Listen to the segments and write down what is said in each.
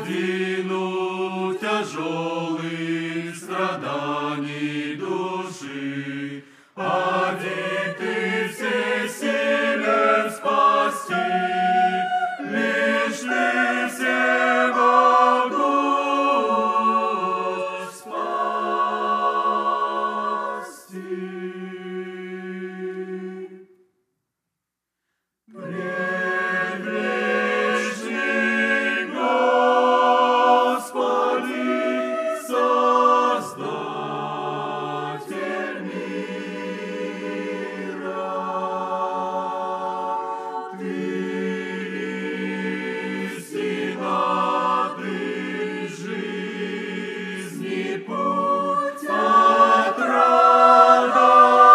подвинуть тяжелых страданий души. Один ты всесилен спасти, лишь ты всемогущ спасти. Предвечный Господи, Создатель мира, Ты истина, Ты жизни путь, отрада,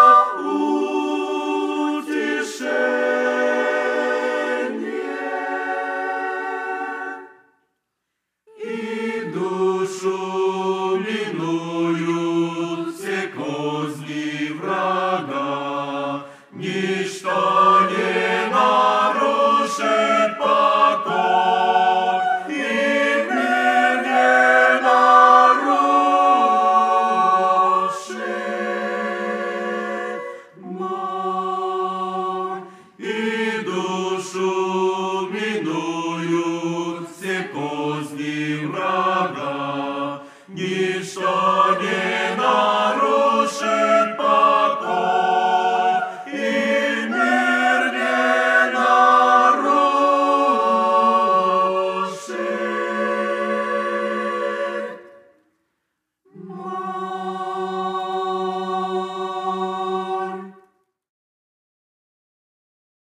и душу минуют все козни врага, ничто не нарушит покой, и мир не нарушит мой, и душу минуют